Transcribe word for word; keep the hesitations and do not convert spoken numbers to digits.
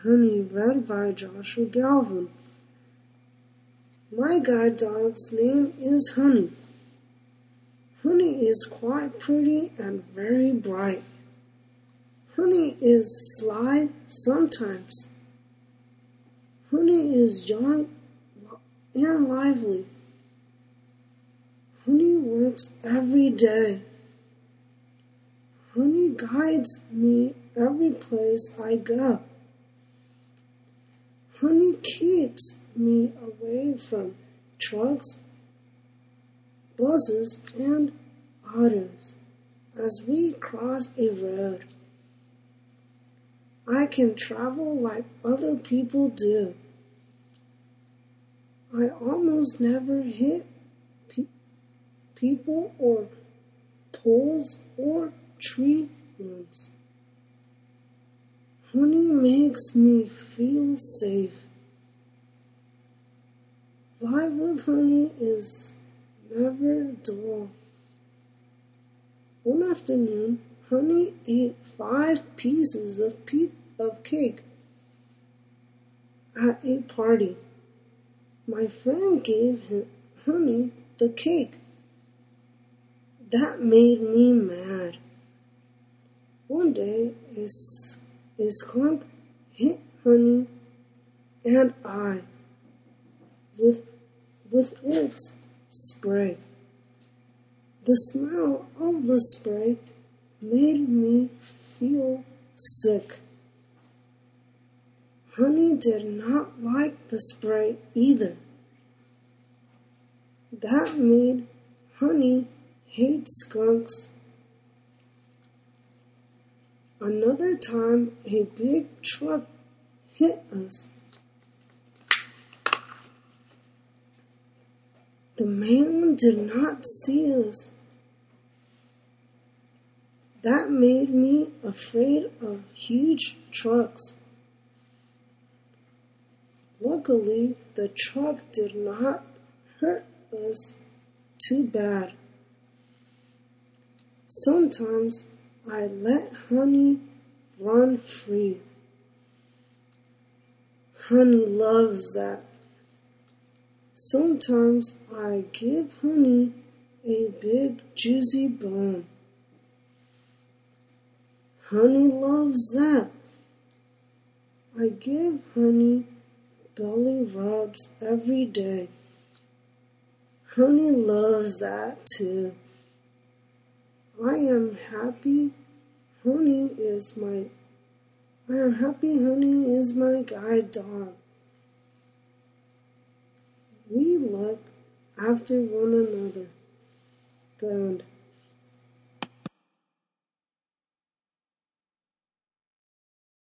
Honey, read by Joshua Galvin. My guide dog's name is Honey. Honey is quite pretty and very bright. Honey is sly sometimes. Honey is young and lively. Honey works every day. Honey guides me every place I go. Honey keeps me away from trucks, buses, and autos as we cross a road. I can travel like other people do. I almost never hit pe- people or poles or tree limbs. Honey makes me feel safe. Life with Honey is never dull. One afternoon, Honey ate five pieces of pe- of cake at a party. My friend gave him, Honey the cake. That made me mad. One day, a, a skunk hit Honey and I with, with its spray. The smell of the spray made me feel sick. Honey did not like the spray either. That made Honey hate skunks. Another time, a big truck hit us. The man did not see us. That made me afraid of huge trucks. Luckily, the truck did not hurt us too bad. Sometimes I let Honey run free. Honey loves that. Sometimes I give Honey a big juicy bone. Honey loves that. I give Honey belly rubs every day. Honey loves that too. I am happy Honey is my I am happy Honey is my guide dog. We look after one another. Ground.